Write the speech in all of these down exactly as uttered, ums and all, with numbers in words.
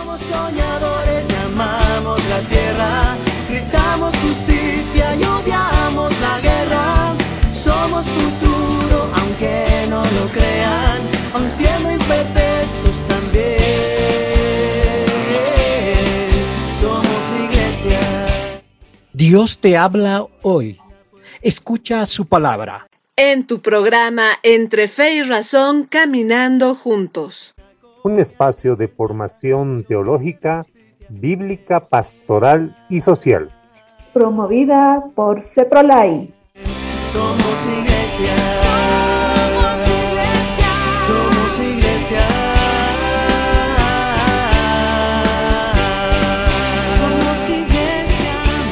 Somos soñadores, amamos la tierra, gritamos justicia y odiamos la guerra. Somos futuro, aunque no lo crean, aun siendo imperfectos también. Somos iglesia. Dios te habla hoy. Escucha su palabra. En tu programa Entre Fe y Razón, Caminando Juntos. Un espacio de formación teológica, bíblica, pastoral y social. Promovida por CEPROLAI. Somos iglesia. Somos iglesia. Somos iglesia. Somos iglesia.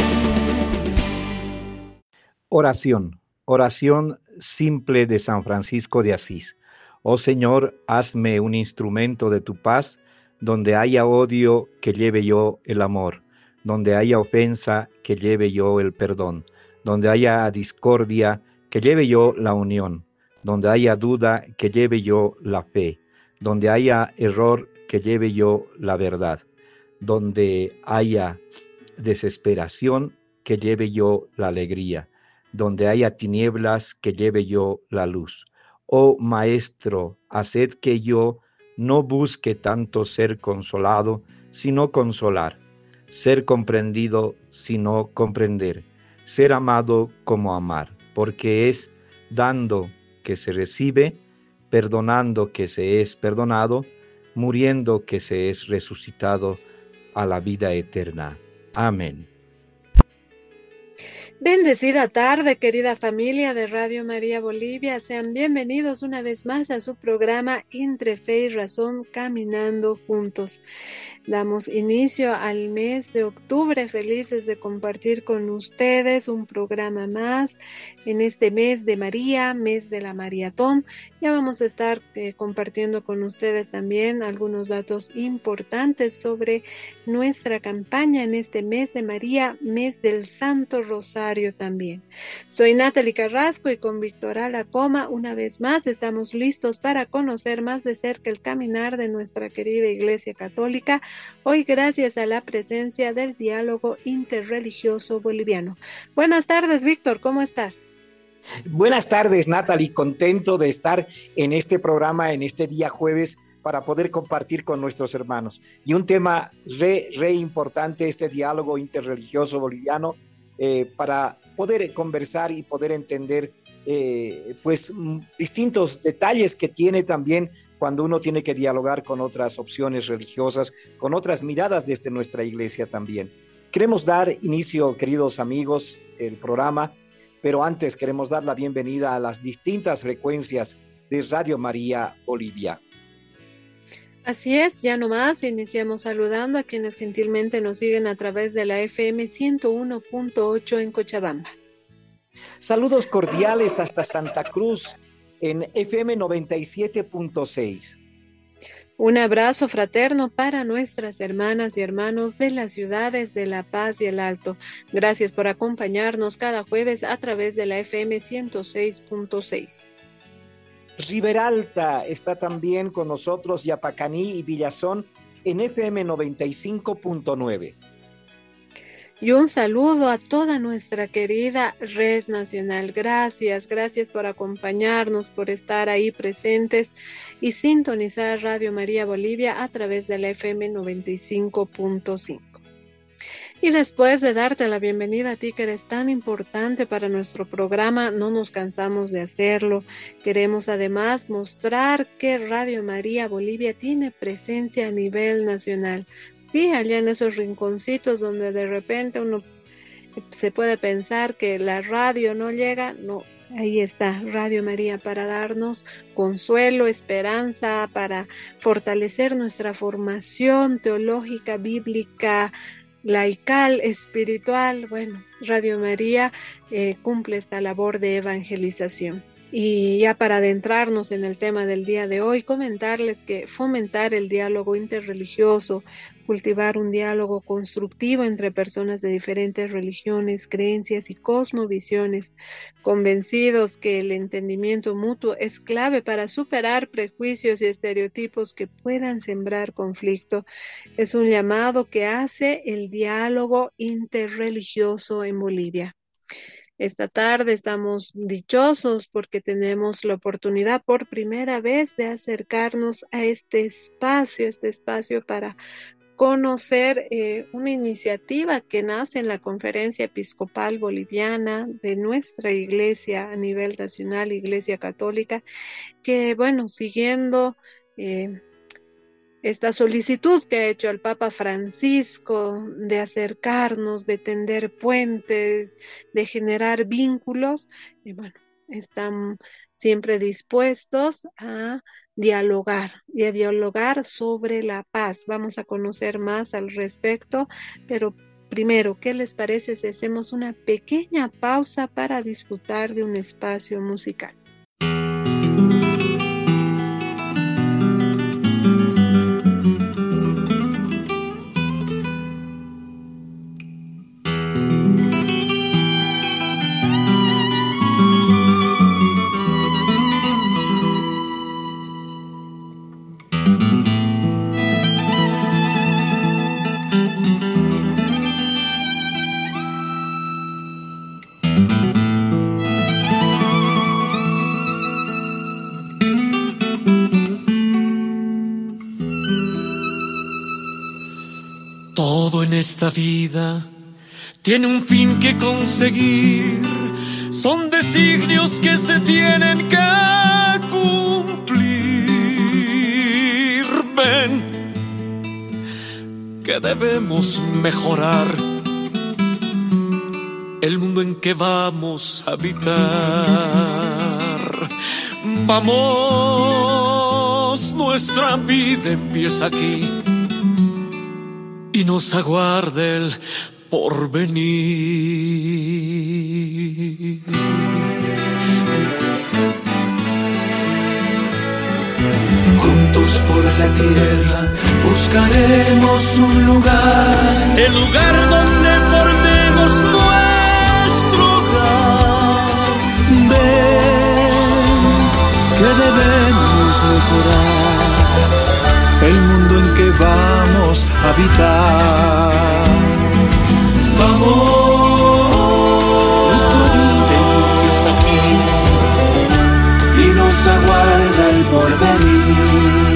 Oración. Oración simple de San Francisco de Asís. Oh Señor, hazme un instrumento de tu paz, donde haya odio, que lleve yo el amor, donde haya ofensa, que lleve yo el perdón, donde haya discordia, que lleve yo la unión, donde haya duda, que lleve yo la fe, donde haya error, que lleve yo la verdad, donde haya desesperación, que lleve yo la alegría, donde haya tinieblas, que lleve yo la luz. Oh Maestro, haced que yo no busque tanto ser consolado, sino consolar, ser comprendido, sino comprender, ser amado como amar, porque es dando que se recibe, perdonando que se es perdonado, muriendo que se es resucitado a la vida eterna. Amén. Bendecida tarde, querida familia de Radio María Bolivia. Sean bienvenidos una vez más a su programa Entre Fe y Razón, Caminando Juntos. Damos inicio al mes de octubre, felices de compartir con ustedes un programa más en este mes de María, mes de la Maratón. Ya vamos a estar eh, compartiendo con ustedes también algunos datos importantes sobre nuestra campaña en este mes de María, mes del Santo Rosario también. Soy Natalie Carrasco y con Víctor Alacoma una vez más estamos listos para conocer más de cerca el caminar de nuestra querida Iglesia Católica, hoy gracias a la presencia del diálogo interreligioso boliviano. Buenas tardes, Víctor, ¿cómo estás? Buenas tardes, Natalie, contento de estar en este programa en este día jueves para poder compartir con nuestros hermanos. Y un tema re, re importante, este diálogo interreligioso boliviano, Eh, para poder conversar y poder entender eh, pues m- distintos detalles que tiene también cuando uno tiene que dialogar con otras opciones religiosas, con otras miradas desde nuestra iglesia también. Queremos dar inicio, queridos amigos, el programa, pero antes queremos dar la bienvenida a las distintas frecuencias de Radio María Bolivia. Así es, ya nomás iniciamos saludando a quienes gentilmente nos siguen a través de la F M ciento uno punto ocho en Cochabamba. Saludos cordiales hasta Santa Cruz en F M noventa y siete punto seis. Un abrazo fraterno para nuestras hermanas y hermanos de las ciudades de La Paz y El Alto. Gracias por acompañarnos cada jueves a través de la F M ciento seis punto seis. Riberalta está también con nosotros, Yapacaní y Villazón en F M noventa y cinco punto nueve. Y un saludo a toda nuestra querida Red Nacional. Gracias, gracias por acompañarnos, por estar ahí presentes y sintonizar Radio María Bolivia a través de la F M noventa y cinco punto cinco. Y después de darte la bienvenida a ti que eres tan importante para nuestro programa, no nos cansamos de hacerlo. Queremos además mostrar que Radio María Bolivia tiene presencia a nivel nacional. Sí, allá en esos rinconcitos donde de repente uno se puede pensar que la radio no llega, no. Ahí está Radio María para darnos consuelo, esperanza, para fortalecer nuestra formación teológica, bíblica, laical, espiritual. Bueno, Radio María eh, cumple esta labor de evangelización. Y ya para adentrarnos en el tema del día de hoy, comentarles que fomentar el diálogo interreligioso, cultivar un diálogo constructivo entre personas de diferentes religiones, creencias y cosmovisiones, convencidos que el entendimiento mutuo es clave para superar prejuicios y estereotipos que puedan sembrar conflicto. Es un llamado que hace el diálogo interreligioso en Bolivia. Esta tarde estamos dichosos porque tenemos la oportunidad por primera vez de acercarnos a este espacio, este espacio para conocer eh, una iniciativa que nace en la Conferencia Episcopal Boliviana de nuestra iglesia a nivel nacional, Iglesia Católica, que bueno, siguiendo eh, esta solicitud que ha hecho el Papa Francisco de acercarnos, de tender puentes, de generar vínculos, y bueno, están siempre dispuestos a dialogar y a dialogar sobre la paz. Vamos a conocer más al respecto, pero primero, ¿qué les parece si hacemos una pequeña pausa para disfrutar de un espacio musical? Todo en esta vida tiene un fin que conseguir, son designios que se tienen que cumplir. Ven, que debemos mejorar el mundo en que vamos a habitar. Vamos, nuestra vida empieza aquí y nos aguarda el porvenir. Juntos por la tierra buscaremos un lugar, el lugar donde formemos nuestro hogar. Ven, que debemos mejorar el mundo en que vamos a habitar. Vamos, nuestra vida empieza aquí y nos aguarda el porvenir.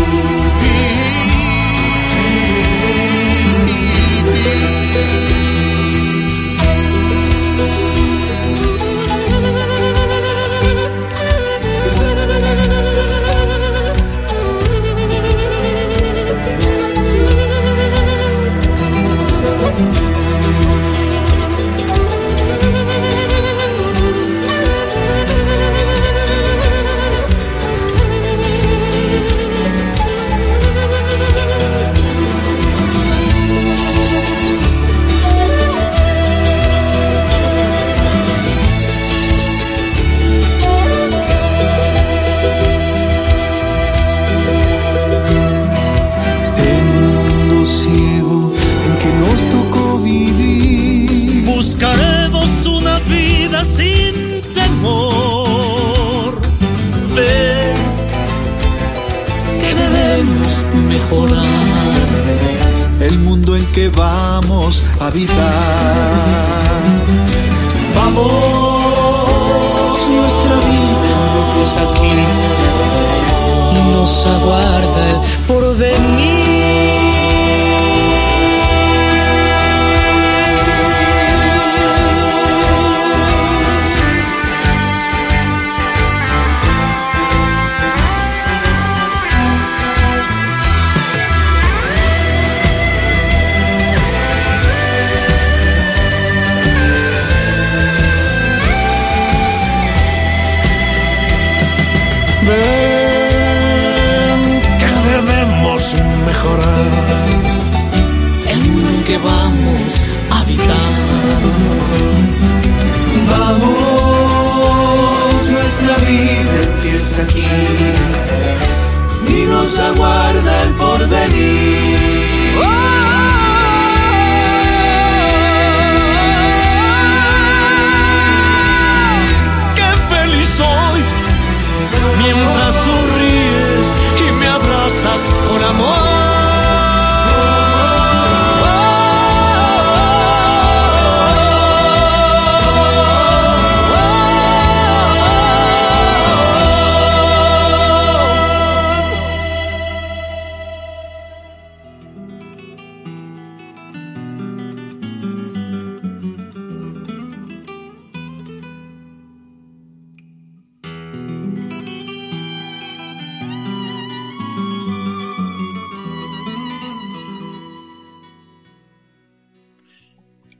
Buscaremos una vida sin temor. Ven, que debemos mejorar el mundo en que vamos a habitar. Vamos, nuestra vida es aquí y nos aguarda el porvenir. Ven, que debemos mejorar el mundo en que vamos a habitar. Vamos, nuestra vida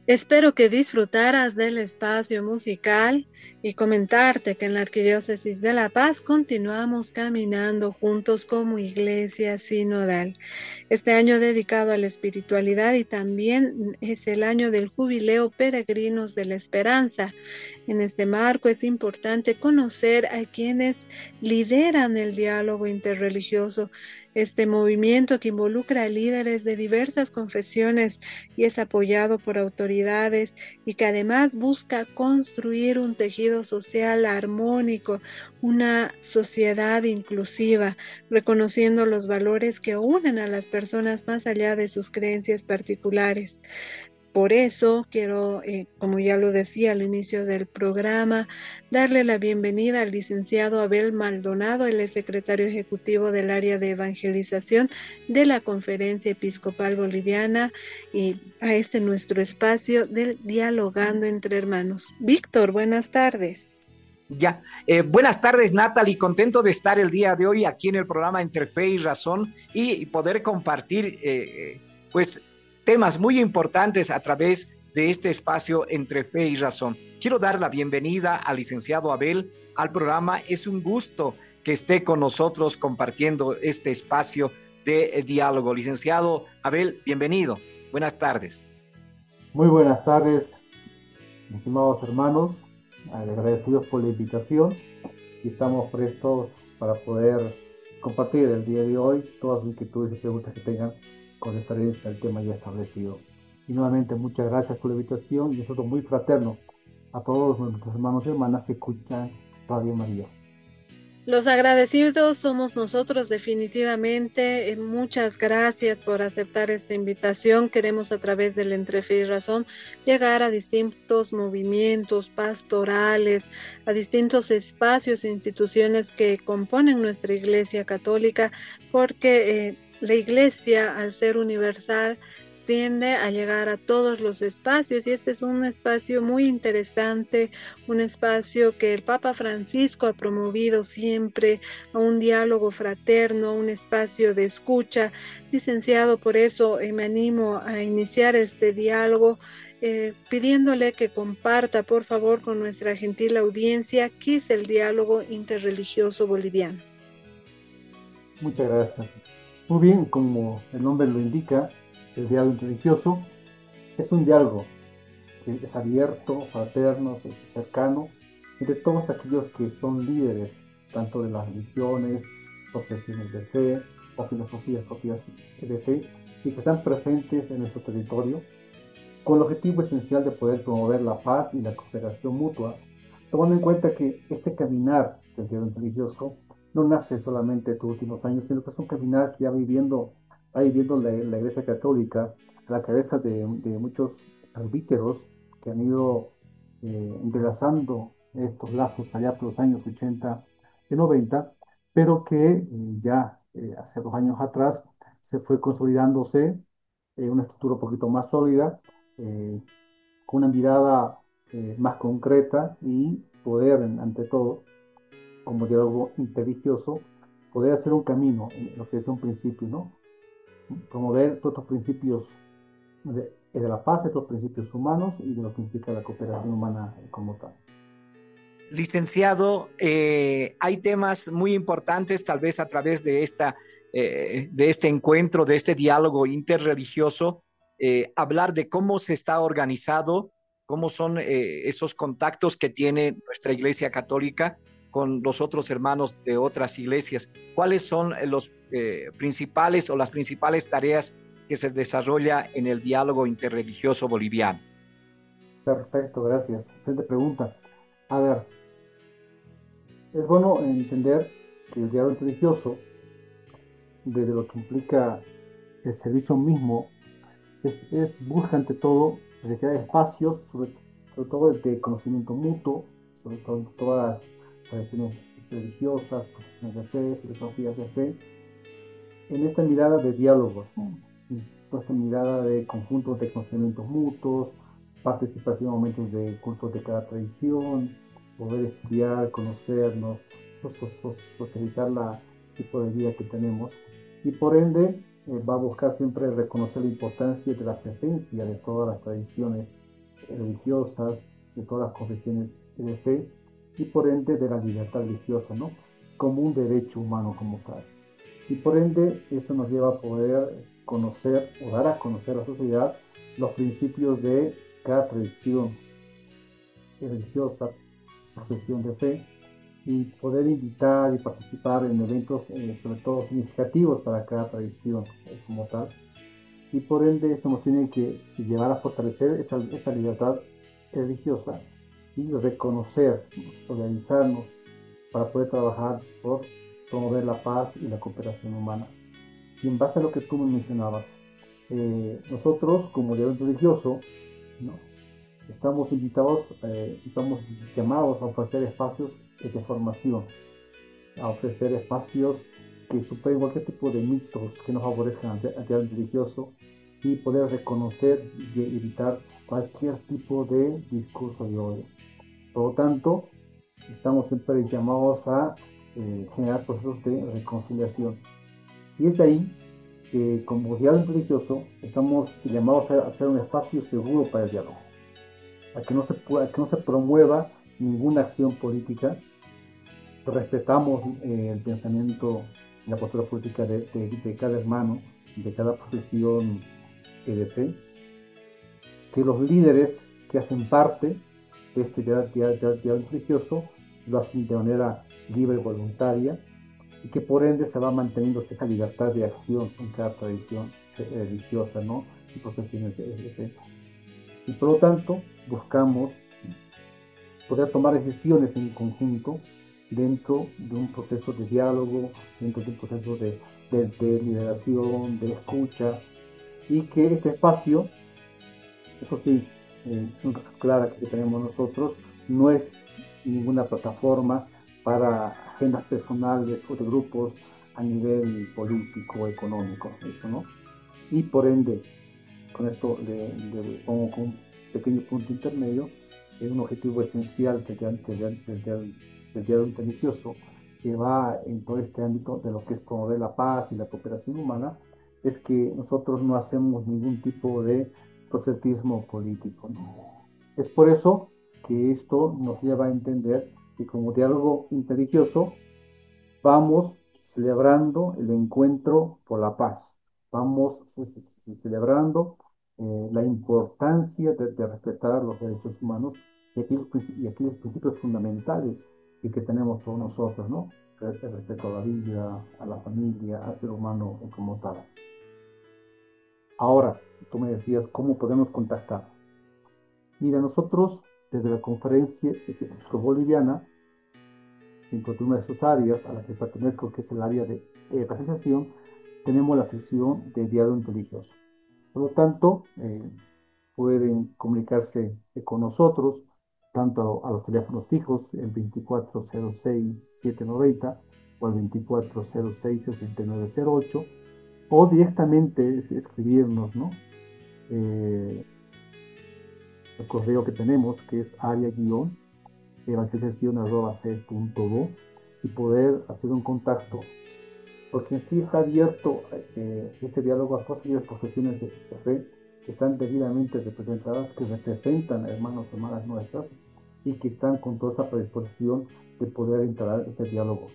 Espero que disfrutaras del espacio musical y comentarte que en la Arquidiócesis de La Paz continuamos caminando juntos como iglesia sinodal. Este año dedicado a la espiritualidad y también es el año del jubileo Peregrinos de la Esperanza. En este marco es importante conocer a quienes lideran el diálogo interreligioso, este movimiento que involucra a líderes de diversas confesiones y es apoyado por autoridades y que además busca construir un tejido social armónico, una sociedad inclusiva, reconociendo los valores que unen a las personas más allá de sus creencias particulares. Por eso quiero, eh, como ya lo decía al inicio del programa, darle la bienvenida al licenciado Abel Maldonado, el secretario ejecutivo del área de evangelización de la Conferencia Episcopal Boliviana, y a este nuestro espacio del Dialogando entre Hermanos. Víctor, buenas tardes. Ya, eh, buenas tardes, Natalie, contento de estar el día de hoy aquí en el programa Entre Fe y Razón y, y poder compartir, eh, pues, temas muy importantes a través de este espacio Entre Fe y Razón. Quiero dar la bienvenida al licenciado Abel al programa. Es un gusto que esté con nosotros compartiendo este espacio de diálogo. Licenciado Abel, bienvenido. Buenas tardes. Muy buenas tardes, estimados hermanos. Agradecidos por la invitación y estamos prestos para poder compartir el día de hoy todas las inquietudes y preguntas que tengan con referencia al tema ya establecido. Y nuevamente muchas gracias por la invitación y nosotros muy fraternos a todos nuestros hermanos y hermanas que escuchan Radio María. Los agradecidos somos nosotros definitivamente. Muchas gracias por aceptar esta invitación. Queremos a través del Entre Fe y Razón llegar a distintos movimientos pastorales, a distintos espacios e instituciones que componen nuestra Iglesia Católica, porque eh, la Iglesia, al ser universal, tiende a llegar a todos los espacios y este es un espacio muy interesante, un espacio que el Papa Francisco ha promovido siempre, a un diálogo fraterno, un espacio de escucha. Licenciado, por eso eh, me animo a iniciar este diálogo eh, pidiéndole que comparta por favor con nuestra gentil audiencia qué es el diálogo interreligioso boliviano. Muchas gracias. Muy bien, como el nombre lo indica, el diálogo interreligioso es un diálogo que es abierto, fraterno, cercano, entre todos aquellos que son líderes, tanto de las religiones, profesiones de fe o filosofías propias de fe, y que están presentes en nuestro territorio, con el objetivo esencial de poder promover la paz y la cooperación mutua, tomando en cuenta que este caminar del diálogo interreligioso no nace solamente de estos últimos años, sino que es un caminar que ya viviendo va viviendo la, la Iglesia Católica a la cabeza de, de muchos presbíteros que han ido eh, entrelazando estos lazos allá por los años ochenta y noventa, pero que eh, ya eh, hace dos años atrás se fue consolidándose eh, una estructura un poquito más sólida, eh, con una mirada eh, más concreta y poder, ante todo, como diálogo interreligioso, poder hacer un camino, lo que es un principio, ¿no? Promover todos estos principios de, de la paz, estos principios humanos y de lo que implica la cooperación humana como tal. Licenciado, eh, hay temas muy importantes, tal vez a través de, esta, eh, de este encuentro, de este diálogo interreligioso, eh, hablar de cómo se está organizado, cómo son eh, esos contactos que tiene nuestra Iglesia Católica con los otros hermanos de otras iglesias. ¿Cuáles son los eh, principales o las principales tareas que se desarrolla en el diálogo interreligioso boliviano? Perfecto, gracias. Excelente pregunta. A ver, es bueno entender que el diálogo interreligioso, desde lo que implica el servicio mismo, es, es busca ante todo crear espacios, sobre, sobre todo de conocimiento mutuo, sobre todo todas las tradiciones religiosas, profesiones de fe, filosofías de fe, en esta mirada de diálogos, ¿no? En esta mirada de conjuntos de conocimientos mutuos, participación en momentos de cultos de cada tradición, poder estudiar, conocernos, socializar la tipo de vida que tenemos, y por ende eh, va a buscar siempre reconocer la importancia de la presencia de todas las tradiciones religiosas, de todas las confesiones de fe y por ende de la libertad religiosa, ¿no? Como un derecho humano como tal. Y por ende esto nos lleva a poder conocer o dar a conocer a la sociedad los principios de cada tradición religiosa, profesión de fe, y poder invitar y participar en eventos eh, sobre todo significativos para cada tradición eh, como tal. Y por ende esto nos tiene que llevar a fortalecer esta, esta libertad religiosa y reconocer, solidarizarnos para poder trabajar por promover la paz y la cooperación humana. Y en base a lo que tú me mencionabas, eh, nosotros como diálogo religioso, ¿no?, estamos invitados, eh, estamos llamados a ofrecer espacios de formación, a ofrecer espacios que superen cualquier tipo de mitos que no favorezcan al diálogo religioso y poder reconocer y evitar cualquier tipo de discurso de odio. Por lo tanto, estamos siempre llamados a eh, generar procesos de reconciliación. Y es de ahí que como diálogo religioso estamos llamados a hacer un espacio seguro para el diálogo, a que no se, pueda, a que no se promueva ninguna acción política. Respetamos eh, el pensamiento y la postura política de, de, de cada hermano, de cada profesión eh, de fe, que los líderes que hacen parte de este diálogo religioso lo hacen de manera libre y voluntaria, y que por ende se va manteniendo esa libertad de acción en cada tradición religiosa, ¿no?, y profesiones de, de fe. Y por lo tanto buscamos poder tomar decisiones en conjunto dentro de un proceso de diálogo, dentro de un proceso de, de, de lideración, de escucha, y que este espacio, eso sí, eh, es una cosa clara que tenemos nosotros, no es ninguna plataforma para agendas personales o de grupos a nivel político o económico, eso, ¿no? Y por ende, con esto le, le pongo con un pequeño punto intermedio, es un objetivo esencial del diálogo religioso que va en todo este ámbito de lo que es promover la paz y la cooperación humana, es que nosotros no hacemos ningún tipo de proselitismo político, ¿no? Es por eso que esto nos lleva a entender que como diálogo interreligioso vamos celebrando el encuentro por la paz, vamos celebrando eh, la importancia de, de respetar los derechos humanos y aquellos, y aquellos principios fundamentales que, que tenemos todos nosotros, ¿no? El, el respeto a la vida, a la familia, al ser humano como tal. Ahora, tú me decías, ¿cómo podemos contactar? Mira, nosotros desde la Conferencia Episcopal Boliviana, dentro de una de sus áreas a la que pertenezco, que es el área de evangelización, tenemos la sección de diálogo religioso. Por lo tanto, eh, pueden comunicarse con nosotros, tanto a, a los teléfonos fijos, el veinticuatro cero seis siete noventa o el veinticuatro cero seis sesenta y nueve cero ocho, o directamente escribirnos, ¿no? Eh, el correo que tenemos, que es área guión evangelización arroba c punto do, y poder hacer un contacto, porque en sí está abierto eh, este diálogo a todas aquellas profesiones de, de fe que están debidamente representadas, que representan a hermanos y hermanas nuestras y que están con toda esa predisposición de poder entrar este diálogo.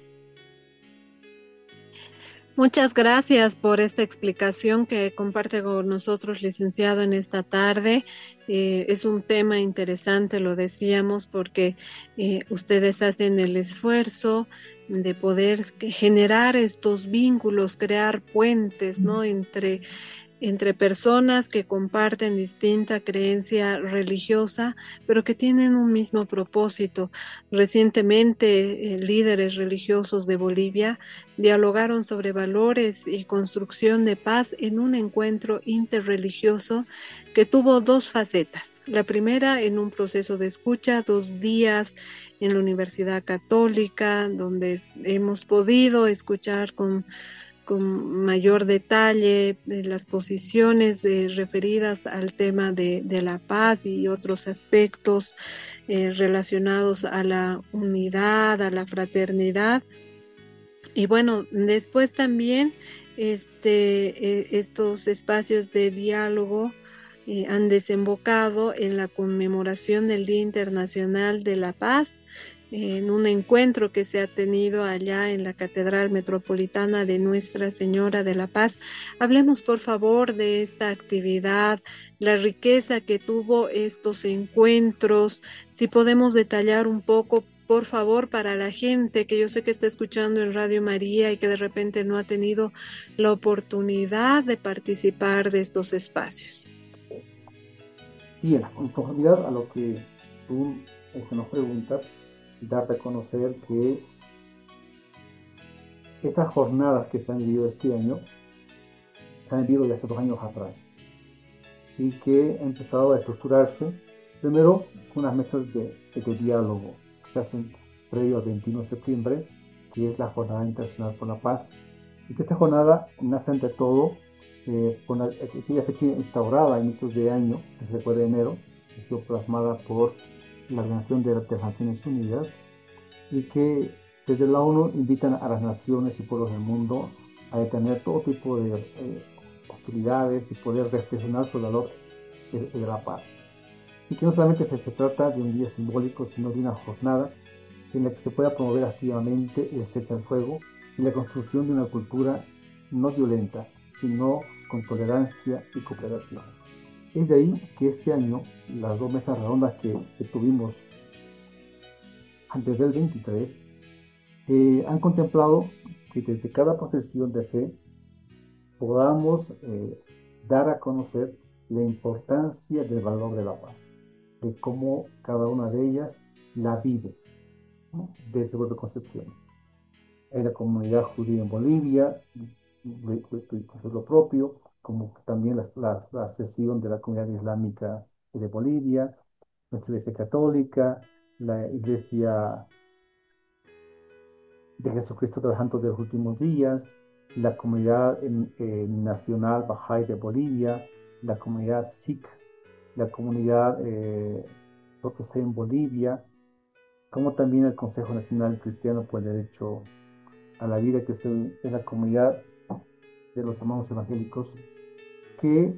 Muchas gracias por esta explicación que comparte con nosotros, licenciado, en esta tarde. Eh, es un tema interesante, lo decíamos, porque eh, ustedes hacen el esfuerzo de poder generar estos vínculos, crear puentes, ¿no?, entre entre personas que comparten distinta creencia religiosa, pero que tienen un mismo propósito. Recientemente, eh, líderes religiosos de Bolivia dialogaron sobre valores y construcción de paz en un encuentro interreligioso que tuvo dos facetas. La primera, en un proceso de escucha, dos días en la Universidad Católica, donde hemos podido escuchar con con mayor detalle de las posiciones de, referidas al tema de, de la paz y otros aspectos eh, relacionados a la unidad, a la fraternidad. Y bueno, después también este, eh, estos espacios de diálogo eh, han desembocado en la conmemoración del Día Internacional de la Paz, en un encuentro que se ha tenido allá en la Catedral Metropolitana de Nuestra Señora de la Paz. Hablemos, por favor, de esta actividad, la riqueza que tuvo estos encuentros, si podemos detallar un poco, por favor, para la gente que yo sé que está escuchando en Radio María y que de repente no ha tenido la oportunidad de participar de estos espacios. Bien, en conformidad a lo que tú eh, nos preguntas, darte a conocer que estas jornadas que se han vivido este año se han vivido ya hace dos años atrás y que han empezado a estructurarse primero con unas mesas de, de diálogo que se hacen previo al veintiuno de septiembre, que es la Jornada Internacional por la Paz, y que esta jornada nace ante todo eh, con la, aquella fecha instaurada a inicios de año, que se recuerda de enero, que ha sido plasmada por la Organización de las Naciones Unidas, y que desde la ONU invitan a las naciones y pueblos del mundo a detener todo tipo de eh, hostilidades y poder reflexionar sobre el valor de, de la paz. Y que no solamente se, se trata de un día simbólico, sino de una jornada en la que se pueda promover activamente el cese al fuego y la construcción de una cultura no violenta, sino con tolerancia y cooperación. Es de ahí que este año las dos mesas redondas que, que tuvimos antes del veintitrés eh, han contemplado que desde cada profesión de fe podamos eh, dar a conocer la importancia del valor de la paz, de cómo cada una de ellas la vive, ¿no?, desde su propia concepción. En la comunidad judía en Bolivia, hacer lo propio, como también la, la, la sesión de la comunidad islámica de Bolivia, nuestra iglesia católica, la iglesia de Jesucristo de los Santos de los Últimos Días, la comunidad en, eh, nacional Bahá'í de Bolivia, la comunidad Sikh, la comunidad eh, protestante en Bolivia, como también el Consejo Nacional Cristiano por el Derecho a la Vida, que es, el, es la comunidad de los hermanos evangélicos, que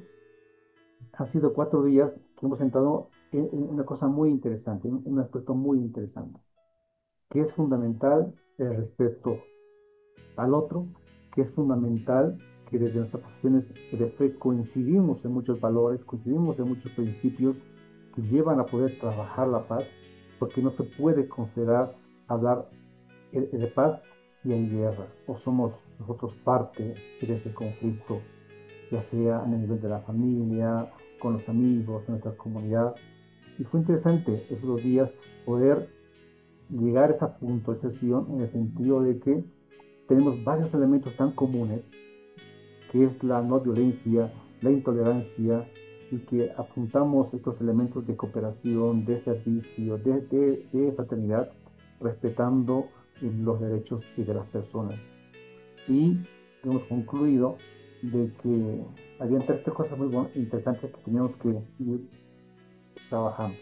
han sido cuatro días que hemos entrado en, en una cosa muy interesante, en un aspecto muy interesante, que es fundamental el respeto al otro, que es fundamental que desde nuestras profesiones de fe coincidimos en muchos valores, coincidimos en muchos principios que llevan a poder trabajar la paz, porque no se puede considerar hablar de paz si hay guerra, o somos nosotros parte de ese conflicto, ya sea a nivel de la familia, con los amigos, en nuestra comunidad. Y fue interesante esos dos días poder llegar a ese punto de sesión en el sentido de que tenemos varios elementos tan comunes, que es la no violencia, la intolerancia, y que apuntamos estos elementos de cooperación, de servicio, de, de, de fraternidad, respetando los derechos de las personas. Y hemos concluido de que había tres, tres cosas muy interesantes que teníamos que ir trabajando.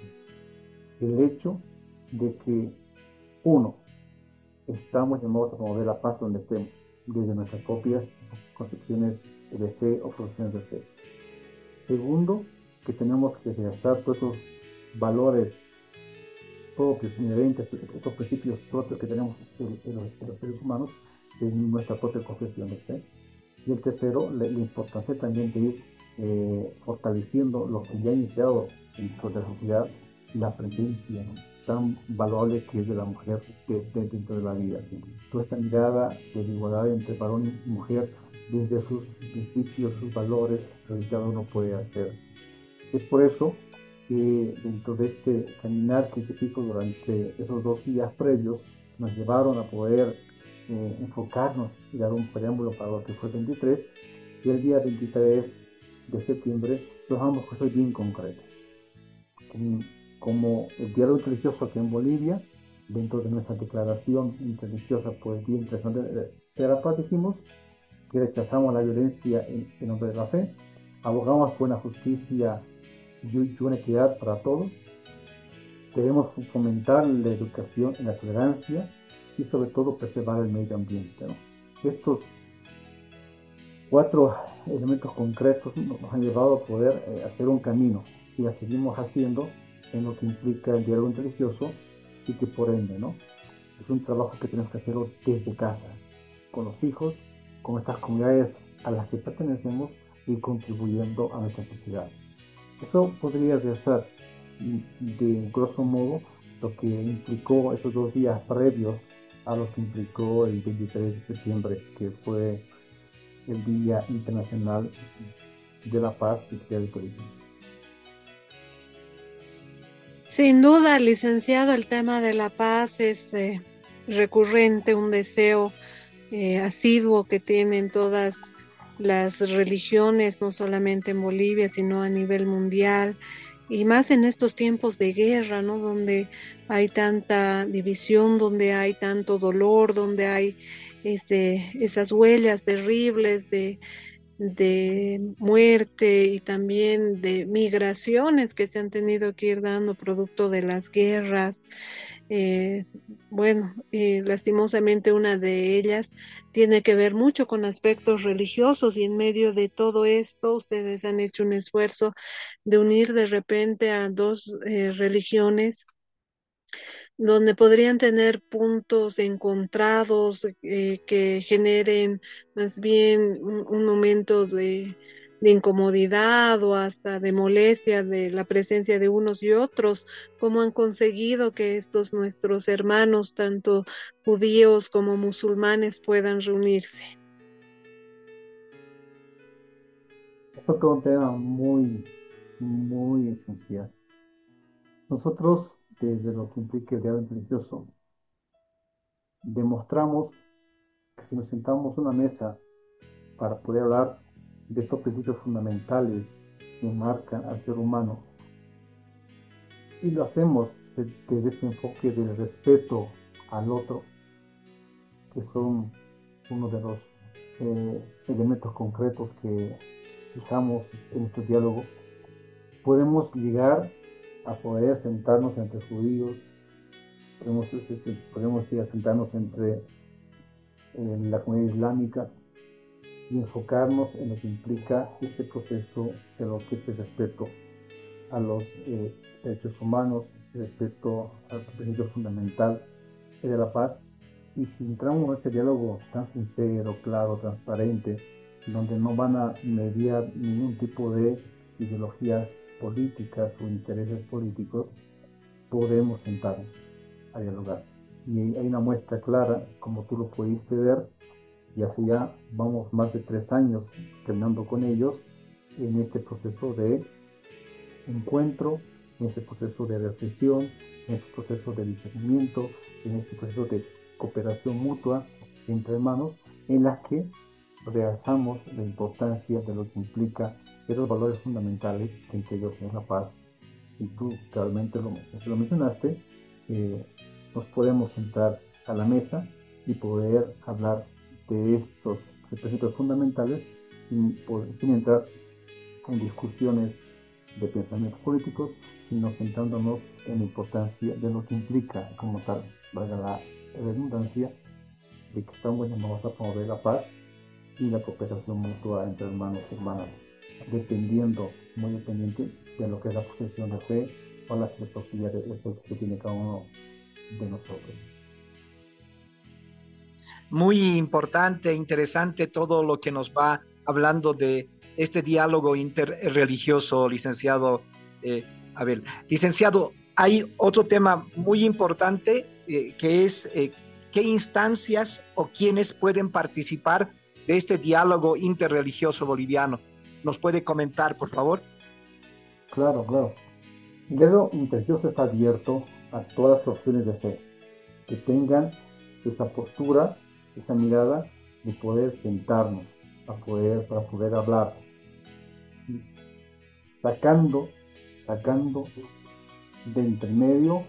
El hecho de que, uno, estamos llamados a promover la paz donde estemos, desde nuestras propias concepciones de fe o profesiones de fe. Segundo, que tenemos que realizar todos los valores propios, inherentes, estos principios propios que tenemos en, en, los, en los seres humanos, en nuestra propia confesión de fe. Y el tercero, la, la importancia también de ir eh, fortaleciendo lo que ya ha iniciado dentro de la sociedad, la presencia tan valorable que es de la mujer de, de, dentro de la vida. Toda esta mirada de igualdad entre varón y mujer, desde sus principios, sus valores, lo que cada uno puede hacer. Es por eso que dentro de este caminar que, que se hizo durante esos dos días previos, nos llevaron a poder eh, enfocarnos y dar un preámbulo para lo que fue el veintitrés, y el día veintitrés de septiembre trabajamos cosas bien concretas, como, como el diálogo religioso aquí en Bolivia, dentro de nuestra declaración interreligiosa por el Día Internacional de, de la Paz, dijimos que rechazamos la violencia en, en nombre de la fe, abogamos por una justicia y una equidad para todos, debemos fomentar la educación en la tolerancia y sobre todo preservar el medio ambiente, ¿no? Estos cuatro elementos concretos nos han llevado a poder eh, hacer un camino y la seguimos haciendo en lo que implica el diálogo interreligioso y que por ende, ¿no? Es un trabajo que tenemos que hacerlo desde casa, con los hijos, con estas comunidades a las que pertenecemos y contribuyendo a nuestra sociedad. Eso podría ser de grosso modo lo que implicó esos dos días previos a lo que implicó el veintitrés de septiembre, que fue el Día Internacional de la Paz y del Turismo. Sin duda, licenciado, el tema de la paz es eh, recurrente, un deseo eh, asiduo que tienen todas las religiones, no solamente en Bolivia, sino a nivel mundial, y más en estos tiempos de guerra, ¿no? Donde hay tanta división, donde hay tanto dolor, donde hay este, esas huellas terribles de de muerte y también de migraciones que se han tenido que ir dando producto de las guerras. Eh, bueno, eh, lastimosamente una de ellas tiene que ver mucho con aspectos religiosos y en medio de todo esto ustedes han hecho un esfuerzo de unir de repente a dos eh, religiones donde podrían tener puntos encontrados eh, que generen más bien un, un momento de, de incomodidad o hasta de molestia de la presencia de unos y otros. ¿Cómo han conseguido que estos nuestros hermanos, tanto judíos como musulmanes, puedan reunirse? Esto es un tema muy, muy esencial. Nosotros, desde lo que implica el diálogo religioso, demostramos que si nos sentamos en una mesa para poder hablar de estos principios fundamentales que marcan al ser humano, y lo hacemos desde este enfoque del respeto al otro, que son uno de los eh, elementos concretos que fijamos en nuestro diálogo, podemos llegar a poder sentarnos entre judíos, podemos, podemos llegar a sentarnos entre eh, la comunidad islámica y enfocarnos en lo que implica este proceso de lo que es el respeto a los eh, derechos humanos, el respeto al principio fundamental de la paz. Y si entramos en este diálogo tan sincero, claro, transparente, donde no van a mediar ningún tipo de ideologías políticas o intereses políticos, podemos sentarnos a dialogar. Y hay una muestra clara, como tú lo pudiste ver, y hace ya vamos más de tres años caminando con ellos en este proceso de encuentro, en este proceso de reflexión, en este proceso de discernimiento, en este proceso de cooperación mutua entre hermanos, en las que realzamos la importancia de lo que implica esos valores fundamentales que entre ellos es la paz. Y tú realmente lo, lo mencionaste, eh, nos podemos sentar a la mesa y poder hablar de estos principios fundamentales sin, sin entrar en discusiones de pensamientos políticos, sino centrándonos en la importancia de lo que implica como tal, valga la redundancia, de que estamos llamados a promover la paz y la cooperación mutua entre hermanos y hermanas, dependiendo, muy dependiente de lo que es la profesión de fe o la filosofía de, de fe que tiene cada uno de nosotros. Muy importante, interesante todo lo que nos va hablando de este diálogo interreligioso, licenciado eh, Abel. Licenciado, hay otro tema muy importante eh, que es eh, qué instancias o quiénes pueden participar de este diálogo interreligioso boliviano. ¿Nos puede comentar, por favor? Claro, claro. El diálogo interreligioso está abierto a todas las opciones de fe que tengan esa postura, esa mirada de poder sentarnos a poder, para poder hablar, sacando, sacando de entre medio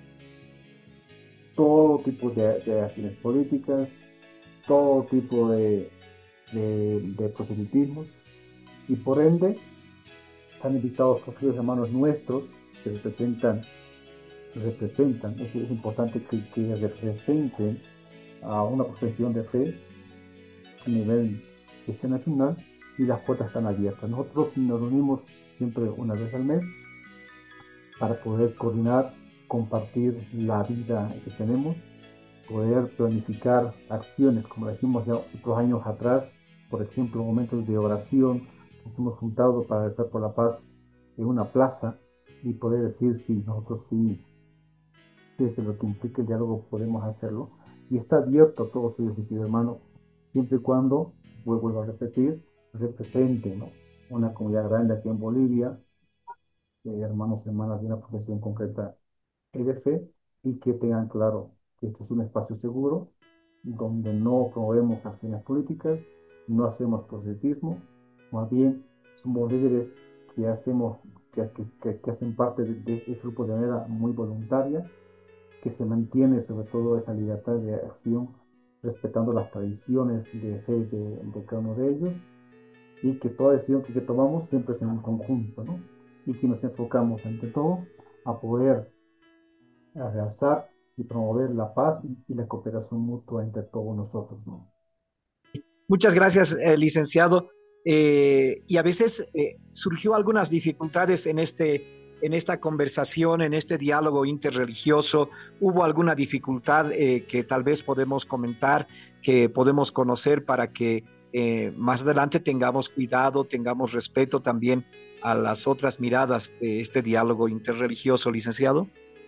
todo tipo de, de acciones políticas, todo tipo de, de, de proselitismos, y por ende están invitados posibles hermanos nuestros que representan, representan, es, es importante que, que representen a una profesión de fe a nivel este nacional y las puertas están abiertas. Nosotros nos reunimos siempre una vez al mes para poder coordinar, compartir la vida que tenemos, poder planificar acciones, como lo hicimos ya otros años atrás, por ejemplo, momentos de oración, nos hemos juntado para rezar por la paz en una plaza y poder decir si nosotros sí, desde lo que implica el diálogo, podemos hacerlo. Y está abierto a todos ellos, mi querido hermano, siempre y cuando, vuelvo a repetir, represente, ¿no?, una comunidad grande aquí en Bolivia, eh, hermanos y hermanas de una profesión concreta de fe, y que tengan claro que este es un espacio seguro donde no promovemos acciones políticas, no hacemos proselitismo, más bien somos líderes que hacemos, que, que, que, que hacen parte de, de este grupo de manera muy voluntaria, que se mantiene sobre todo esa libertad de acción, respetando las tradiciones de fe de, de cada uno de ellos, y que toda decisión que, que tomamos siempre es en un conjunto, ¿no? Y que nos enfocamos ante todo a poder a realzar y promover la paz y, y la cooperación mutua entre todos nosotros, ¿no? Muchas gracias, eh, licenciado. Eh, y a veces eh, surgió algunas dificultades en este, en esta conversación, en este diálogo interreligioso. ¿Hubo alguna dificultad eh, que tal vez podemos comentar, que podemos conocer para que eh, más adelante tengamos cuidado, tengamos respeto también a las otras miradas de este diálogo interreligioso, licenciado?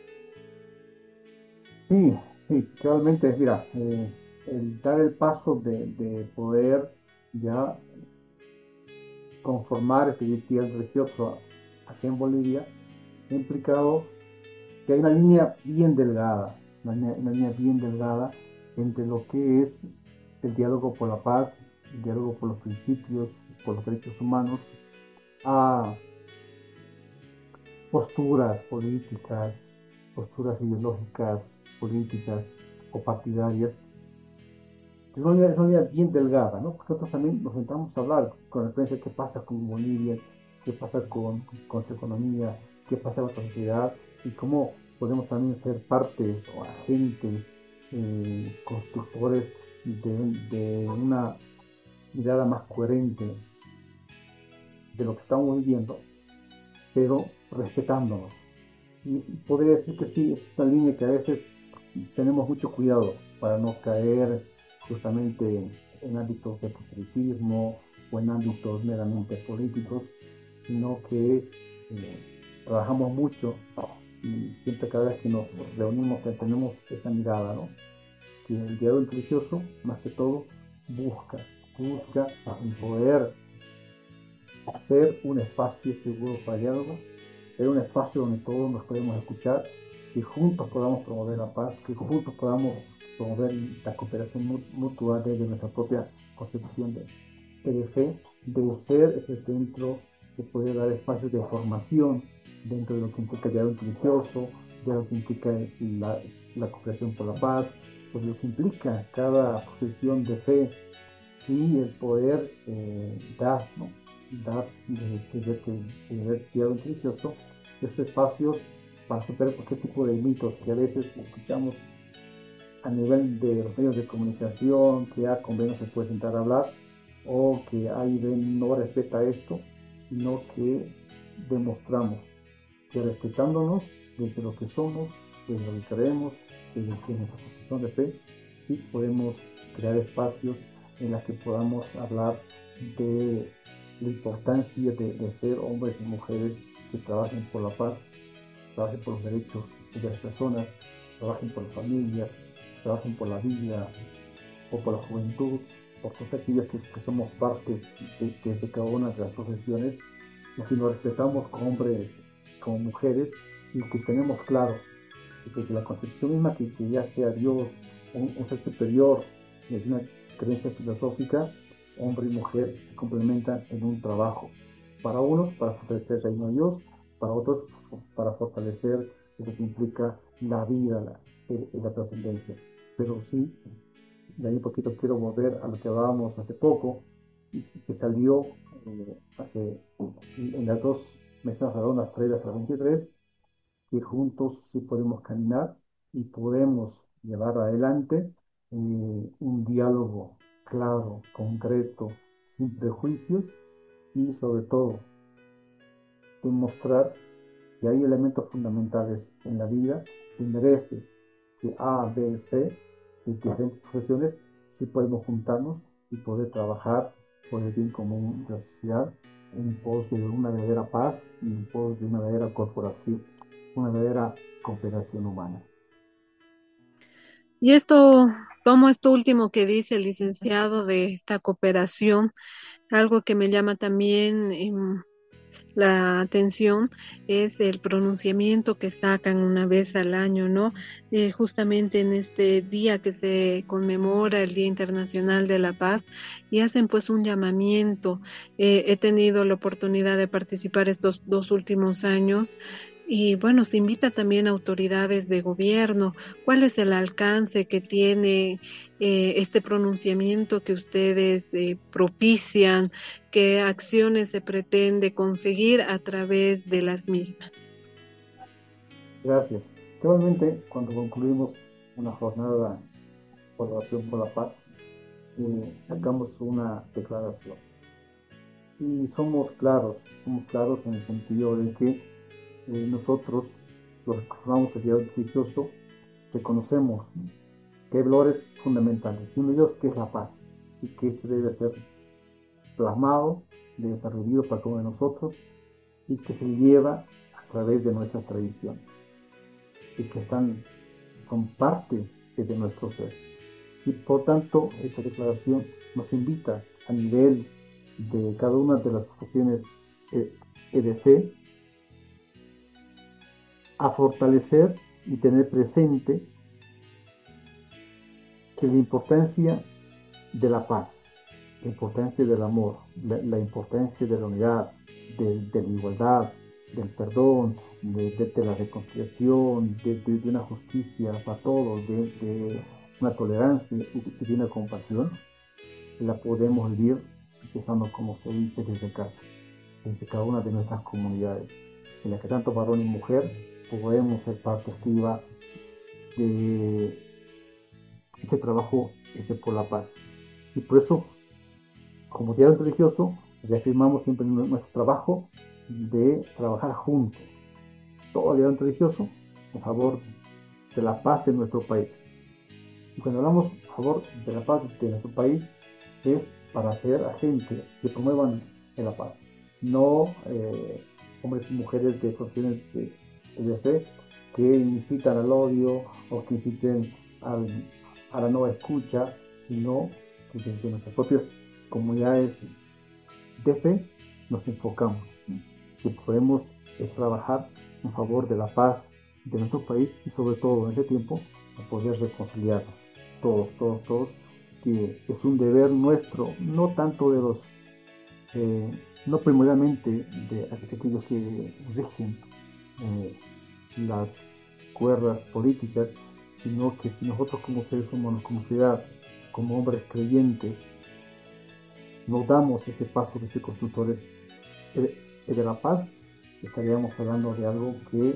Sí, sí, realmente, mira, eh, el dar el paso de, de poder ya conformar ese identidad religioso aquí en Bolivia ha implicado que hay una línea bien delgada, una línea, una línea bien delgada entre lo que es el diálogo por la paz, el diálogo por los principios, por los derechos humanos, a posturas políticas, posturas ideológicas, políticas o partidarias. Es una línea, es una línea bien delgada, ¿no? Porque nosotros también nos sentamos a hablar con referencia a qué pasa con Bolivia, qué pasa con, con nuestra economía, qué pasa con nuestra sociedad y cómo podemos también ser partes o agentes, eh, constructores de, de una mirada más coherente de lo que estamos viviendo, pero respetándonos. Y podría decir que sí, es una línea que a veces tenemos mucho cuidado para no caer justamente en ámbitos de proselitismo o en ámbitos meramente políticos, sino que eh, trabajamos mucho y siempre cada vez que nos reunimos que tenemos esa mirada, ¿no? Que el diálogo religioso, más que todo, busca, busca poder ser un espacio seguro para el diálogo, ser un espacio donde todos nos podemos escuchar, que juntos podamos promover la paz, que juntos podamos promover la cooperación mutua desde nuestra propia concepción de, de fe, de ser ese centro que puede dar espacios de formación dentro de lo que implica el diálogo religioso, de lo que implica la, la cooperación por la paz, sobre lo que implica cada profesión de fe y el poder eh, dar, ¿no?, dar desde el diálogo religioso estos espacios para superar cualquier tipo de mitos que a veces escuchamos a nivel de los medios de comunicación, que A con B no se puede sentar a hablar, o que A y B no respeta esto, sino que demostramos que respetándonos desde lo que somos, desde lo que creemos, desde que nuestra posición de fe, sí podemos crear espacios en los que podamos hablar de la importancia de, de ser hombres y mujeres que trabajen por la paz, trabajen por los derechos de las personas, trabajen por las familias, trabajen por la vida o por la juventud, por todos aquellos que, que somos parte de, de, de cada una de las profesiones, y si nos respetamos como hombres, como mujeres, y que tenemos claro que desde la concepción misma que, que ya sea Dios, un, un ser superior, desde una creencia filosófica, hombre y mujer se complementan en un trabajo. Para unos, para fortalecer el reino de Dios, para otros, para fortalecer lo que implica la vida, la, la trascendencia. Pero sí, de ahí un poquito quiero volver a lo que hablábamos hace poco, que salió eh, hace, en las dos mesas redondas previas a la veintitrés, que juntos sí podemos caminar y podemos llevar adelante eh, un diálogo claro, concreto, sin prejuicios y sobre todo demostrar que hay elementos fundamentales en la vida que merece que A, B, C, de diferentes profesiones, sí podemos juntarnos y poder trabajar por el bien común de la sociedad en pos de una verdadera paz y en pos de una verdadera corporación, una verdadera cooperación humana. Y esto, tomo esto último que dice el licenciado de esta cooperación, algo que me llama también eh, la atención es el pronunciamiento que sacan una vez al año, ¿no? Eh, justamente en este día que se conmemora el Día Internacional de la Paz y hacen pues un llamamiento. Eh, he tenido la oportunidad de participar estos dos últimos años. Y bueno, se invita también a autoridades de gobierno. ¿Cuál es el alcance que tiene eh, este pronunciamiento que ustedes eh, propician? ¿Qué acciones se pretende conseguir a través de las mismas? Gracias. Realmente, cuando concluimos una jornada por oración por la paz, eh, sacamos una declaración. Y somos claros, somos claros en el sentido de que eh, nosotros, los que formamos el diálogo religioso, reconocemos que hay valores fundamentales, y uno de ellos que es la paz, y que este debe ser plasmado, debe ser vivido para cada uno de nosotros, y que se lleva a través de nuestras tradiciones, y que están, son parte de nuestro ser. Y por tanto, esta declaración nos invita a nivel de cada una de las profesiones de fe a fortalecer y tener presente que la importancia de la paz, la importancia del amor, la, la importancia de la unidad, de, de la igualdad, del perdón, de, de, de la reconciliación, de, de, de, una justicia para todos, de, de una tolerancia y de una compasión, la podemos vivir empezando, como se dice, desde casa, desde cada una de nuestras comunidades, en la que tanto varón y mujer podemos ser parte activa de este trabajo este, por la paz. Y por eso, como diálogo religioso, reafirmamos siempre nuestro trabajo de trabajar juntos, todo el diálogo religioso, en favor de la paz en nuestro país. Y cuando hablamos a favor de la paz de nuestro país, es para ser agentes que promuevan la paz, no eh, hombres y mujeres de profesiones de, de fe que incitan al odio o que inciten al, a la no escucha, sino que desde nuestras propias comunidades de fe nos enfocamos, que podemos eh, trabajar en favor de la paz de nuestro país y sobre todo en ese tiempo a poder reconciliarnos todos, todos, todos, que es un deber nuestro, no tanto de los, eh, no primordialmente de aquellos que rigen eh, las cuerdas políticas, sino que si nosotros como seres humanos, como sociedad, como hombres creyentes, nos damos ese paso de ser constructores de la paz, estaríamos hablando de algo que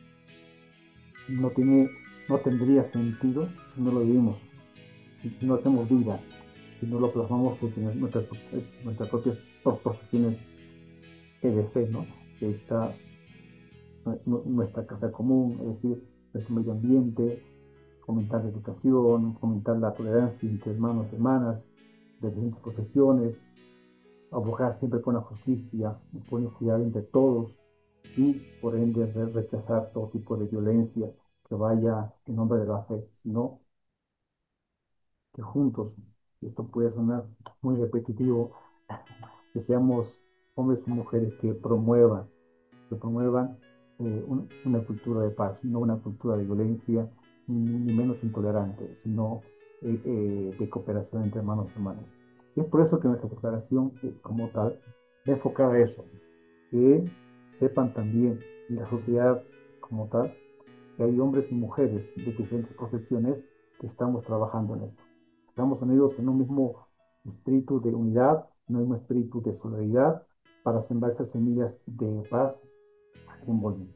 no tiene, no tendría sentido si no lo vivimos, si no hacemos vida, si no lo plasmamos desde nuestras, nuestras propias profesiones de fe, ¿no? Que está nuestra casa común, es decir, nuestro medio ambiente, fomentar la educación, fomentar la tolerancia entre hermanos y hermanas de diferentes profesiones, abogar siempre por la justicia, por la equidad entre todos y por ende rechazar todo tipo de violencia que vaya en nombre de la fe, sino que juntos, esto puede sonar muy repetitivo, que seamos hombres y mujeres que promuevan, que promuevan eh, un, una cultura de paz, no una cultura de violencia, ni, ni menos intolerante, sino eh, eh, de cooperación entre hermanos y hermanas. Y es por eso que nuestra declaración eh, como tal va enfocada a eso, que sepan también la sociedad como tal, que hay hombres y mujeres de diferentes profesiones que estamos trabajando en esto. Estamos unidos en un mismo espíritu de unidad, en un mismo espíritu de solidaridad para sembrar esas semillas de paz en Bolivia.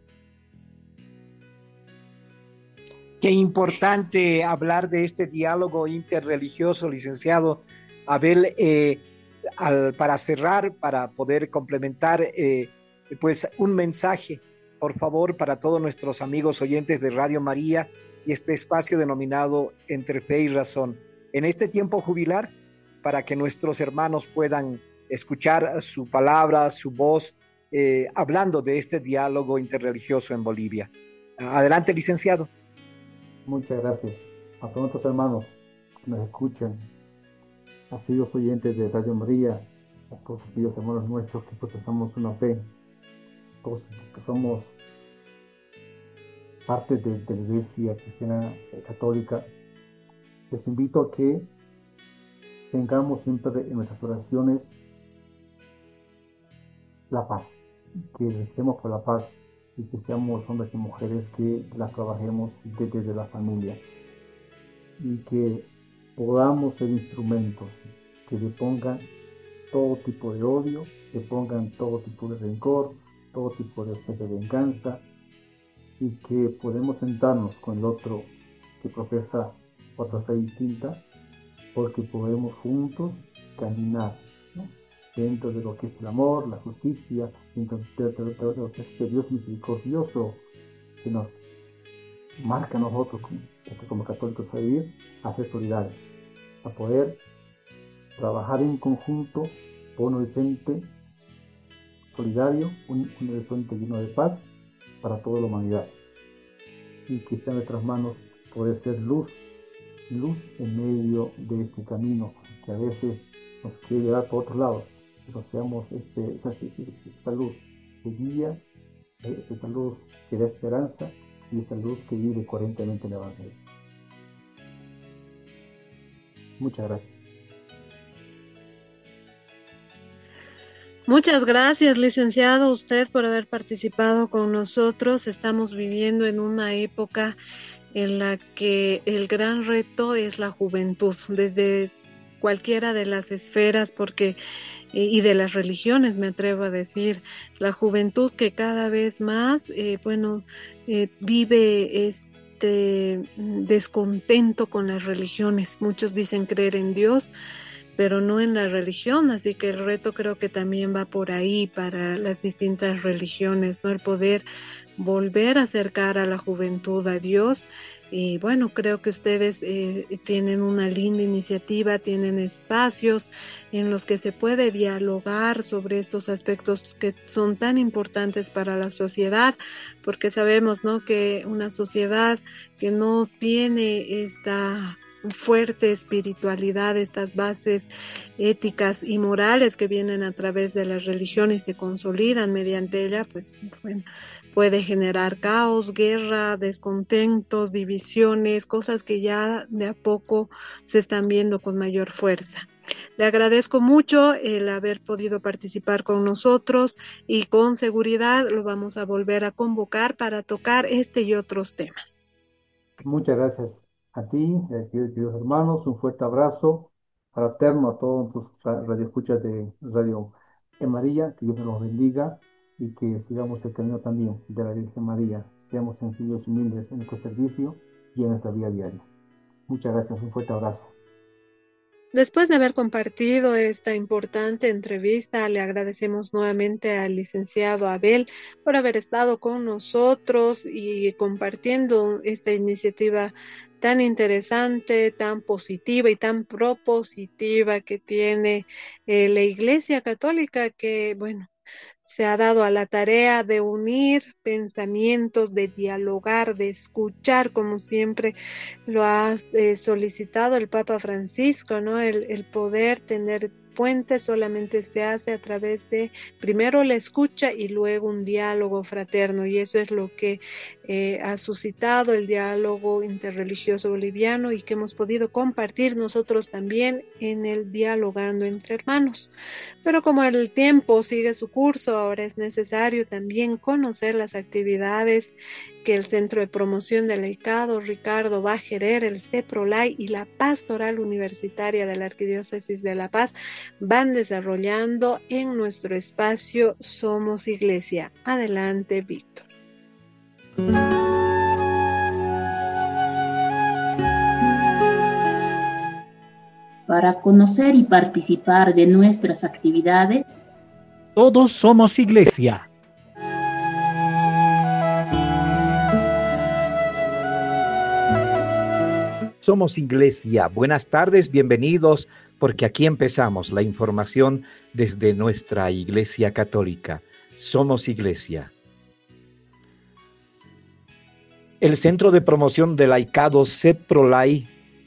Qué importante hablar de este diálogo interreligioso, licenciado Abel. Eh, al, para cerrar, para poder complementar, eh, pues un mensaje, por favor, para todos nuestros amigos oyentes de Radio María y este espacio denominado Entre Fe y Razón, en este tiempo jubilar, para que nuestros hermanos puedan escuchar su palabra, su voz, eh, hablando de este diálogo interreligioso en Bolivia. Adelante, licenciado. Muchas gracias a todos nuestros hermanos que nos escuchan, asiduos oyentes de Radio María, a todos aquellos hermanos nuestros que profesamos una fe, todos que somos parte de, de la Iglesia Cristiana Católica. Les invito a que tengamos siempre en nuestras oraciones la paz, que recemos por la paz y que seamos hombres y mujeres que la trabajemos desde, desde la familia y que podamos ser instrumentos que le pongan todo tipo de odio, que pongan todo tipo de rencor, todo tipo de sed de venganza, y que podemos sentarnos con el otro que profesa otra fe distinta, porque podemos juntos caminar, ¿no?, dentro de lo que es el amor, la justicia, dentro de, de, de, de lo que es este Dios misericordioso que nos marca a nosotros como, como católicos a vivir, a ser solidarios, a poder trabajar en conjunto por un horizonte solidario, un, un horizonte lleno de paz para toda la humanidad, y que está en nuestras manos poder ser luz, luz en medio de este camino que a veces nos quiere llevar por otros lados, pero seamos este, esa, esa, esa luz que guía, esa luz que da esperanza y esa luz que vive coherentemente en el Evangelio. Muchas gracias. Muchas gracias, licenciado, usted por haber participado con nosotros. Estamos viviendo en una época en la que el gran reto es la juventud, desde cualquiera de las esferas, porque eh, y de las religiones, me atrevo a decir, la juventud que cada vez más, eh, bueno, eh, vive este descontento con las religiones. Muchos dicen creer en Dios, pero no en la religión, así que el reto creo que también va por ahí para las distintas religiones, ¿no? El poder volver a acercar a la juventud a Dios. Y bueno, creo que ustedes eh, tienen una linda iniciativa, tienen espacios en los que se puede dialogar sobre estos aspectos que son tan importantes para la sociedad, porque sabemos, ¿no?, que una sociedad que no tiene esta fuerte espiritualidad, estas bases éticas y morales que vienen a través de la religión y se consolidan mediante ella, pues bueno, puede generar caos, guerra, descontentos, divisiones, cosas que ya de a poco se están viendo con mayor fuerza. Le agradezco mucho el haber podido participar con nosotros y con seguridad lo vamos a volver a convocar para tocar este y otros temas. Muchas gracias a ti, eh, queridos hermanos, un fuerte abrazo fraterno a todos tus radioescuchas de Radio María, que Dios nos los bendiga y que sigamos el camino también de la Virgen María, seamos sencillos y humildes en nuestro servicio y en nuestra vida diaria. Muchas gracias, un fuerte abrazo. Después de haber compartido esta importante entrevista, le agradecemos nuevamente al licenciado Abel por haber estado con nosotros y compartiendo esta iniciativa tan interesante, tan positiva y tan propositiva que tiene eh, la Iglesia Católica, que, bueno, se ha dado a la tarea de unir pensamientos, de dialogar, de escuchar, como siempre lo ha eh, solicitado el Papa Francisco, ¿no? El, el poder tener puente solamente se hace a través de primero la escucha y luego un diálogo fraterno, y eso es lo que eh, ha suscitado el diálogo interreligioso boliviano y que hemos podido compartir nosotros también en el Dialogando entre Hermanos. Pero como el tiempo sigue su curso, ahora es necesario también conocer las actividades que el Centro de Promoción del Laicado Ricardo Bajerer, el CEPROLAI y la Pastoral Universitaria de la Arquidiócesis de La Paz van desarrollando en nuestro espacio Somos Iglesia. Adelante, Víctor. para conocer y participar de nuestras actividades. Todos somos iglesia. Somos iglesia. Buenas tardes, bienvenidos, porque aquí empezamos la información desde nuestra Iglesia Católica. Somos iglesia. El Centro de Promoción del Laicado CEPROLAI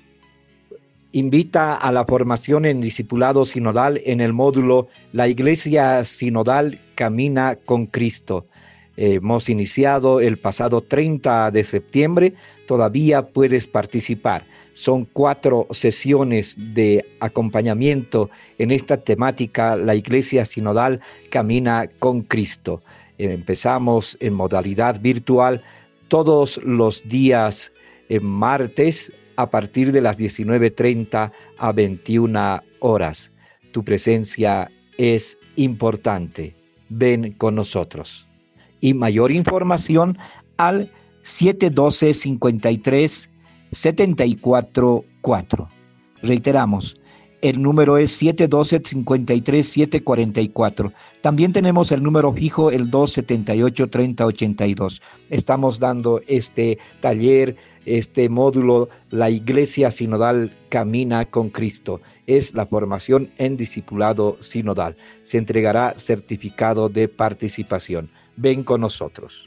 invita a la formación en discipulado sinodal en el módulo La Iglesia Sinodal Camina con Cristo. Eh, hemos iniciado el pasado treinta de septiembre, todavía puedes participar. Son cuatro sesiones de acompañamiento en esta temática, La Iglesia Sinodal Camina con Cristo. Eh, empezamos en modalidad virtual todos los días eh, martes a partir de las diecinueve treinta a veintiuna horas. Tu presencia es importante. Ven con nosotros. Y mayor información al siete uno dos, cinco tres, siete cuatro cuatro. Reiteramos, el número es siete uno dos, cinco tres, siete cuatro cuatro. También tenemos el número fijo, el dos siete ocho, tres cero ocho dos. Estamos dando este taller, este módulo, La Iglesia Sinodal Camina con Cristo. Es la formación en discipulado sinodal. Se entregará certificado de participación. Ven con nosotros.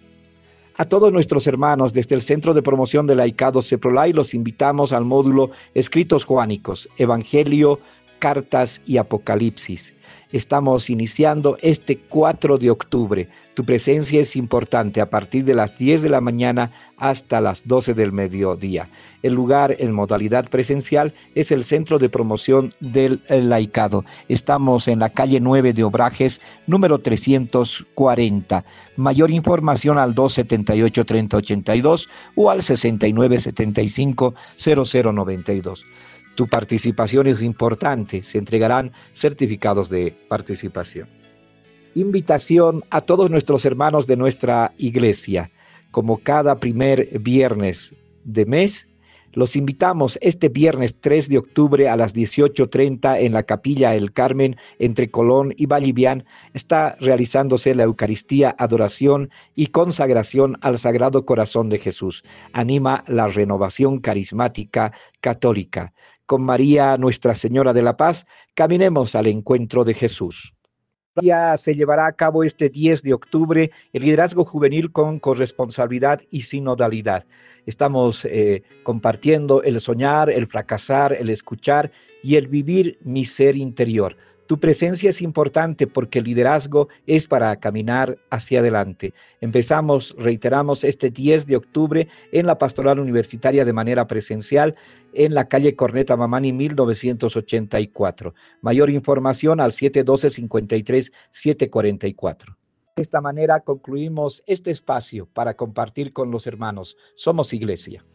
A todos nuestros hermanos desde el Centro de Promoción del Laicado CEPROLAI los invitamos al módulo Escritos Juánicos, Evangelio, Cartas y Apocalipsis. Estamos iniciando este cuatro de octubre. Tu presencia es importante a partir de las diez de la mañana hasta las doce del mediodía. El lugar en modalidad presencial es el Centro de Promoción del Laicado. Estamos en la calle nueve de Obrajes, número trescientos cuarenta. Mayor información al dos siete ocho, tres cero ocho dos o al sesenta y nueve setenta y cinco cero cero noventa y dos. Tu participación es importante. Se entregarán certificados de participación. Invitación a todos nuestros hermanos de nuestra iglesia. Como cada primer viernes de mes, los invitamos este viernes tres de octubre a las dieciocho treinta en la Capilla El Carmen, entre Colón y Vallivian. Está realizándose la Eucaristía, adoración y consagración al Sagrado Corazón de Jesús. Anima la renovación carismática católica. Con María, Nuestra Señora de la Paz, caminemos al encuentro de Jesús. Ya se llevará a cabo este diez de octubre el liderazgo juvenil con corresponsabilidad y sinodalidad. Estamos eh, compartiendo el soñar, el fracasar, el escuchar y el vivir mi ser interior. Tu presencia es importante porque el liderazgo es para caminar hacia adelante. Empezamos, reiteramos, este diez de octubre en la Pastoral Universitaria de manera presencial en la calle Corneta Mamani mil novecientos ochenta y cuatro. Mayor información al siete uno dos, cinco tres, siete cuatro cuatro. De esta manera concluimos este espacio para compartir con los hermanos. Somos iglesia.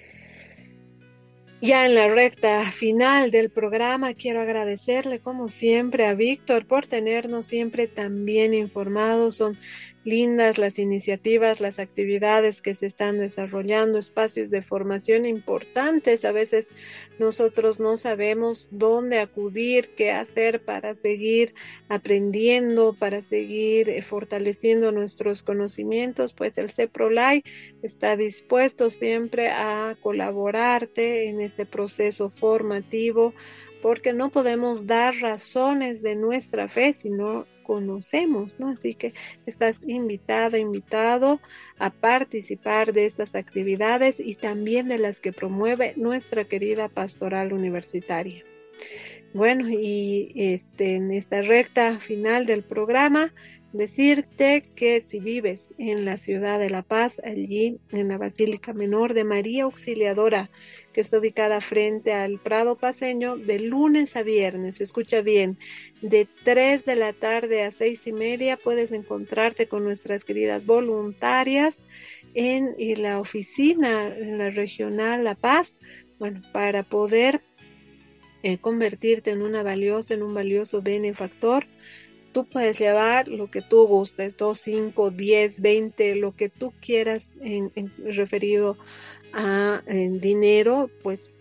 Ya en la recta final del programa quiero agradecerle como siempre a Víctor por tenernos siempre tan bien informados. Son lindas las iniciativas, las actividades que se están desarrollando, espacios de formación importantes. A veces nosotros no sabemos dónde acudir, qué hacer para seguir aprendiendo, para seguir eh, fortaleciendo nuestros conocimientos. Pues el CEPROLAI está dispuesto siempre a colaborarte en este proceso formativo, porque no podemos dar razones de nuestra fe si no conocemos, ¿no? Así que estás invitada, invitado a participar de estas actividades y también de las que promueve nuestra querida Pastoral Universitaria. Bueno, y este, en esta recta final del programa, decirte que si vives en la ciudad de La Paz, allí en la Basílica Menor de María Auxiliadora, que está ubicada frente al Prado Paceño, de lunes a viernes, escucha bien, de tres de la tarde a seis y media puedes encontrarte con nuestras queridas voluntarias en, en la oficina, en la regional La Paz, bueno, para poder eh, convertirte en una valiosa, en un valioso benefactor. Tú puedes llevar lo que tú gustes, dos, cinco, diez, veinte, lo que tú quieras en, en referido a en dinero, pues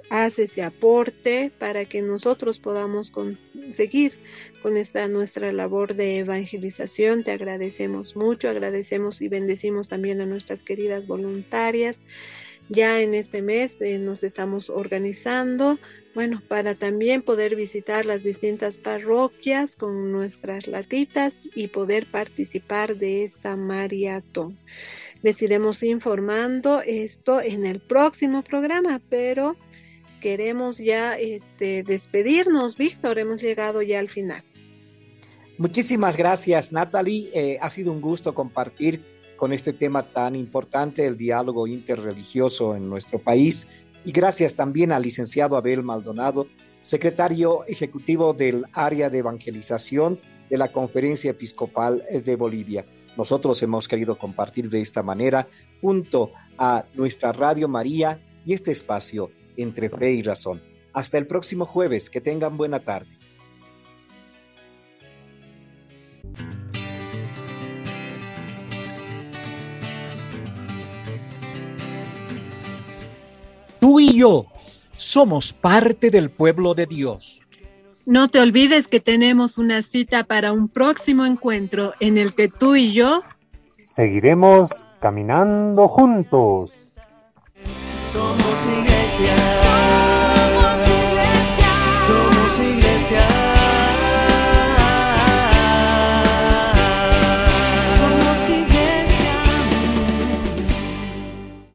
hace ese aporte para que nosotros podamos seguir con esta nuestra labor de evangelización. Te agradecemos mucho, agradecemos y bendecimos también a nuestras queridas voluntarias. Ya en este mes eh, nos estamos organizando, bueno, para también poder visitar las distintas parroquias con nuestras latitas y poder participar de esta maratón. Les iremos informando esto en el próximo programa, pero queremos ya este, despedirnos, Víctor, hemos llegado ya al final. Muchísimas gracias, Natalie. Eh, ha sido un gusto compartir con este tema tan importante, el diálogo interreligioso en nuestro país. Y gracias también al licenciado Abel Maldonado, secretario ejecutivo del área de evangelización de la Conferencia Episcopal de Bolivia. Nosotros hemos querido compartir de esta manera junto a nuestra Radio María y este espacio Entre Fe y Razón. Hasta el próximo jueves, que tengan buena tarde. Tú y yo somos parte del pueblo de Dios. No te olvides que tenemos una cita para un próximo encuentro en el que tú y yo seguiremos caminando juntos. Somos iglesia.